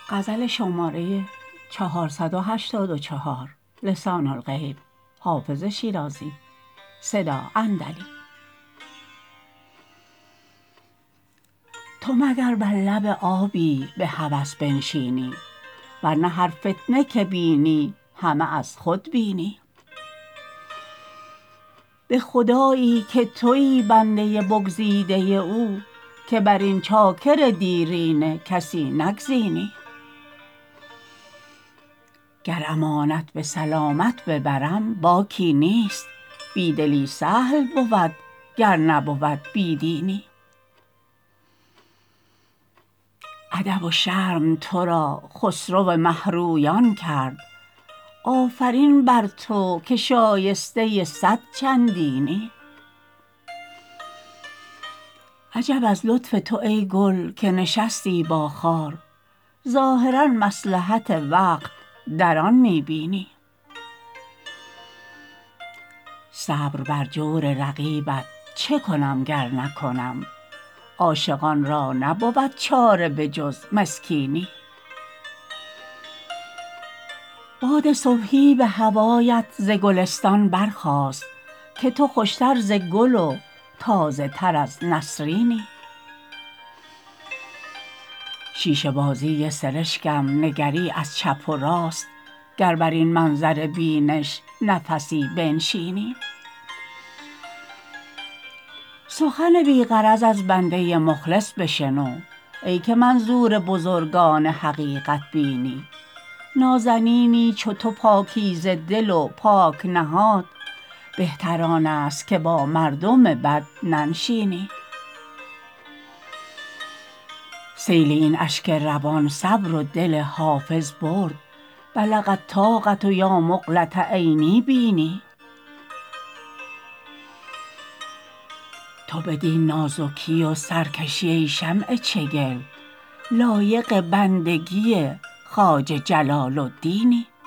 تو مگر بر لب آبی به هوس بنشینی، ور نه هر فتنه که بینی همه از خود بینی. به خدایی که تویی بنده بگزیده او، که بر این چاکر دیرینه کسی نگزینی. گر امانت به سلامت ببرم باکی نیست، بی دلی سهل بود گر نبود بی دینی. ادب و شرم تو را خسرو مه رویان کرد، آفرین بر تو که شایسته صد چندینی. عجب از لطف تو ای گل که نشستی با خار، ظاهرا مصلحت وقت در آن می بینی. صبر بر جور رقیبت چه کنم گر نکنم، عاشقان را نبود چاره به جز مسکینی. باد صبحی به هوایت ز گلستان برخاست، که تو خوشتر ز گل و تازه تر از نسرینی. شیشه بازی سرشکم نگری از چپ و راست، گر بر این منظر بینش نفسی بنشینی. سخن بی غرض از بنده مخلص بشنو، ای که منظور بزرگان حقیقت بینی. نازنینی چو تو پاکیزه دل و پاک نهاد، بهتر آنست که با مردم بد ننشینی. سیل این اشک روان صبر و دل حافظ برد، بلغ الطاقة یا مقلة عینی بینی. تو بدین نازکی و سرکشی ای شمع چگل، لایق بندگی خواجه جلال الدینی.